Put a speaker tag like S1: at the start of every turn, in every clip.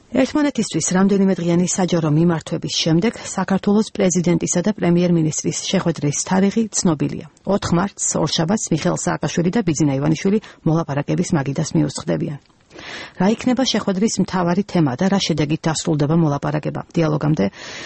S1: ერთმანეთისთვის რამდენიმე დღიანი საჯარო მიმართვების შემდეგ საქართველოს პრეზიდენტისა და პრემიერ-მინისტრის შეხვედრის თარიღი ცნობილია. 4 მარტს ორშაბათს მიხეილ სააკაშვილი და ბიძინა ივანიშვილი მოლაპარაკების მაგიდას მიუსხდებიან. რა იქნება შეხვედრის მთავარი თემა და რა შედეგით დასრულდება მოლაპარაკება? დიალოგამდე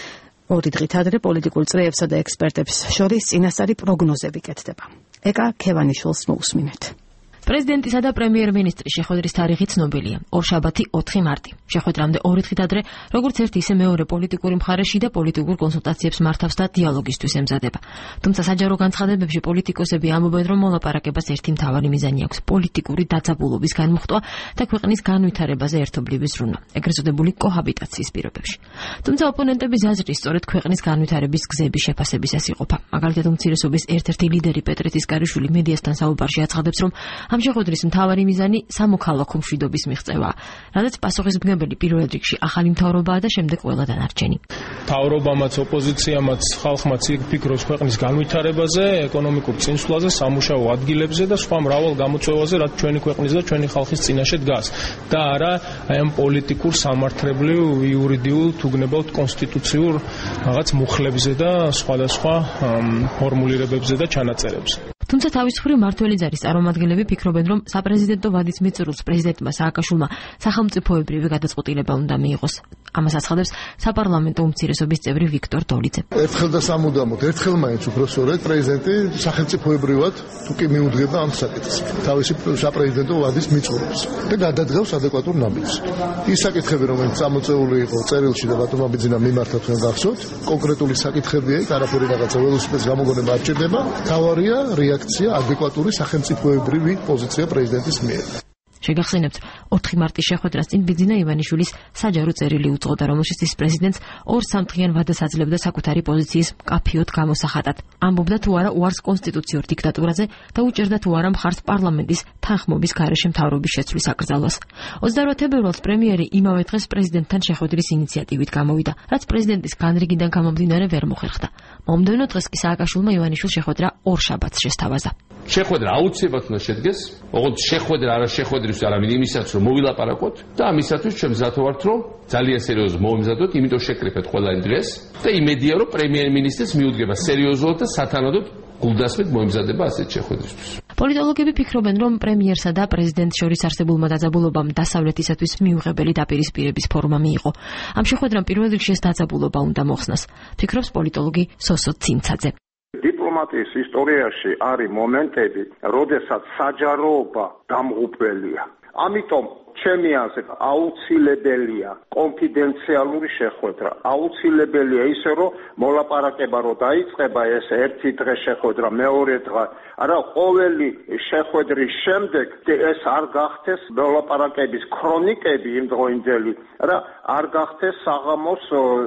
S1: 2 დღით ადრე პოლიტიკურ წრეებსა და ექსპერტებს შორის წინასწარი პროგნოზები კეთდება. ეკა ქევანიშვილს მოусმინეთ.
S2: პრეზიდენტისა და პრემიერ-მინისტრის შეხვედრის თარიღი ცნობილია. ორშაბათი 4 მარტი. შეხვედრამდე 2 დღით ადრე, როგორც ერთი ისე მეორე პოლიტიკური მხარეში და პოლიტიკურ კონსულტაციებს მართავს და დიალოგისთვის ემზადება. თუმცა საჯარო განცხადებებში პოლიტიკოსები ამბობენ, რომ მოლაპარაკებას ერთი მთავარი მიზანი აქვს: პოლიტიკური დაძაბულობის განმუხტვა და ქვეყნის განვითარებაზე ერთობლივი ზრუნვა, ეგრეთ წოდებული კოჰაბიტაციის პირობებში. თუმცა ოპონენტების აზრით, სწორედ ქვეყნის განვითარების გზების შეფასების ეს იყოფა. მაგალითად, უმცირესობის ერთ-ერთი ლიდერი პეტრე ტისკარიშვილი მედიასთან საუბარში აცხადებს, რომ ამ შეხვედრის მთავარი მიზანი სამოქალაქო მშვიდობის მიღწევაა, რადგან პასუხისმგებელი პირველ რიგში ახალი მთავრობაა და შემდეგ ყველა დანარჩენი.
S3: მთავრობამაც, ოპოზიციამაც, ხალხმაც ფიქრობს ქვეყნის განვითარებაზე, ეკონომიკურ წინსვლაზე, სამუშაო ადგილებზე და სხვა მრავალ გამოწვევაზე, რაც ჩვენი ქვეყნის და ჩვენი ხალხის წინაშე დგას და არა აი ამ პოლიტიკურ, სამართლებრივ, იურიდიულ, თუ გნებავთ კონსტიტუციურ რაღაც მუხლებზე და სხვადასხვა ფორმულირებებზე და ჩანაწერებზე.
S2: თუმცა თავისუფლი მმართველი ჯარის წარმომადგენლები ფიქრობენ, რომ საპრეზიდენტო ვადის მიწურულს პრეზიდენტმა სააკაშვილმა სახელმწიფოებრივი გადაწყვეტილება უნდა მიიღოს. ამას აცხადებს საპარლამენტო უმცირესობის წევრი ვიქტორ დოლიძე.
S4: ერთხელ და სამუდამოდ, ერთხელ მაინც უფრო სწორედ პრეზიდენტი სახელმწიფოებრივად თუ კი მიუძღება ამ საკითხს, თავისი საპრეზიდენტო ვადის მიწურულს და გადადგავს ადეკვატურ ნაბიჯს. ის საკითხები, რომელიც წამოწეული იყო წერილში და ბატონმა ბიძინამ მიმართა თქვენ გახსოვთ, კონკრეტული საკითხებია, იქ არაფერი რაღაცა ველოსიპედის გამოგონება არ ჭირდება, თავარია რეაქცია, ადეკვატური სახელმწიფოებრივი პოზიცია პრეზიდენტის მიერ.
S2: შეგახსენებთ, 4 მარტის შეხვედრას წინ ბიძინა ივანიშვილის საჯარო წერილი უწყობდა, რომელშიც ის პრეზიდენტს 2 დღიან ვადას აძლევდა საკუთარი პოზიციის მკაფიოდ გამოსახატად. ამბობდა თუ არა უარს კონსტიტუციურ დიქტატურაზე და უჭერდა თუ არა მხარს პარლამენტის თანხმობის გარეშე მთავრობის შეცვლის აკრძალვას. 28 თებერვალს პრემიერი იმავე დღეს პრეზიდენტთან შეხვედრის ინიციატივით გამოვიდა, რაც პრეზიდენტის განრიგიდან გამომდინარე ვერ მოხერხდა. მომდევნო დღეს კი სააკაშვილმა ივანიშვილს შეხვედრა ორშაბათს შესთავაზა.
S5: შეხვედრა აუცილებლად უნდა შედგეს, ოღონდ შეხვედრა არა შეხვედრის არამედ იმისაც, რომ მოვილაპარაკოთ და ამისათვის ჩვენ მზად ვართ, რომ ძალიან სერიოზულად მოვიმზადოთ, იმიტომ შეკრიფეთ ყველა იმ დღეს და იმედია, რომ პრემიერ-მინისტრის მიუძღება სერიოზულად და სათანადოდ გულდასმით მოიმზადება ასეთ შეხვედრისთვის.
S2: პოლიტოლოგები ფიქრობენ, რომ პრემიერსა და პრეზიდენტს შორის არსებულმა დაძაბულობამ დასავლეთისათვის მიუღებელი დაპირისპირების ფორმა მიიღო. ამ შეხვედრამ პირველ რიგში ეს დაძაბულობა უნდა მოხსნას, ფიქრობს პოლიტოლოგი სოსო ცინცაძე.
S6: დიპლომატიის ისტორიაში არის მომენტები, როდესაც საჯაროობა დამღუპველია. ამიტომ ჩემი აზრით აუცილებელია კონფიდენციალური შეხვედრა. აუცილებელია ისე, რომ მოლაპარაკება რო დაიწყება ეს ერთი დღე შეხვედრა, მეორე დღე, არა ყოველი შეხვედრის შემდეგ ეს არ გახდეს მოლაპარაკების ქრონიკები იმდროინდელი, რა არ გახდეს საღამოს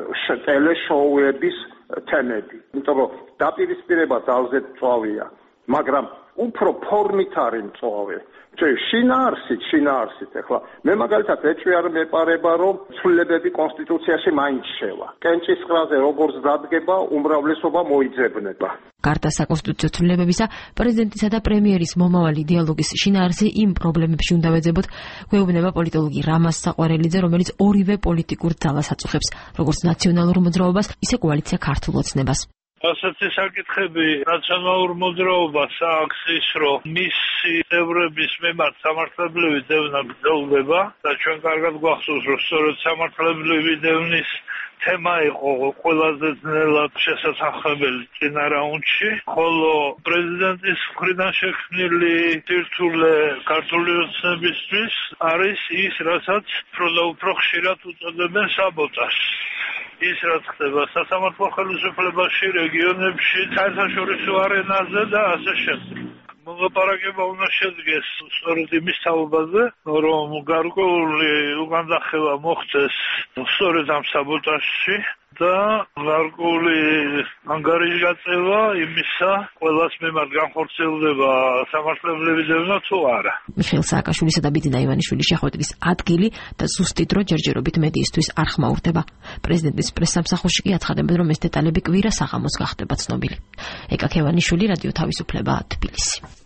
S6: ტელეშოუების თემები. იმიტომ რომ დაპირისპირება ძალზე მწვავეა, მაგრამ უფრო ფორმით არის მწვავე. შინაარსით ახლა მე მაგალითად ეჭვი არ მეპარება, რომ ცვლილებები კონსტიტუციაში მაინც შევა. კენჭისყრაზე როგორც დადგება, უმრავლესობა მოიძებნება.
S2: გარდა საკონსტიტუციო ცვლილებებისა, პრეზიდენტისა და პრემიერის მომავალი დიალოგის შინაარსი იმ პრობლემებში უნდა ვეძებოთ, გვეუბნება პოლიტოლოგი რამაზ საყვარელიძე, რომელიც ორივე პოლიტიკურ ძალას აწუხებს, როგორც ნაციონალურ მოძრაობას, ისე კოალიცია ქართულ ოცნებას.
S7: ასეთი საკითხები ნაციონალურ მოძრაობას აქვს ის, რომ მისი წევრების მიმართ სამართლებრივი დევნა გრძელდება და ჩვენ კარგად გვახსოვს, რომ სწორედ სამართლებრივი დევნის თემა იყო ყველაზე ძნელად შესაძახებელი წინა რაუნდში, ხოლო პრეზიდენტის მხრიდან შექმნილი სირთულე ქართული ოცნებისთვის არის ის, რასაც უფრო ხშირად უწოდებენ საბოტაჟს. ის რაც ხდება სასამართლო ხელისუფლებაში, რეგიონებში, საერთაშორისო არენაზე და ასე შემდეგ. მოლაპარაკება უნდა შედგეს სწორედ იმის თაობაზე, რომ გარკვეული უგანდახევა მოხდეს სწორედ ამ საბოტაჟში და გარკვეული ანგარიშგაწევა იმისა, ყველას მიმართ განხორციელდება სამართლებრივი დევნა თუ არა.
S2: მიხეილ სააკაშვილისა და ბიძინა ივანიშვილის შეხვედრის ადგილი და ზუსტი დრო ჯერჯერობით მედიისთვის არ ხმაურდება. პრეზიდენტის პრესსამსახურში კი აცხადებენ, რომ ეს დეტალები კვირა საღამოს გახდება ცნობილი. ეკა ქევანიშვილი, რადიო თავისუფლება, თბილისი.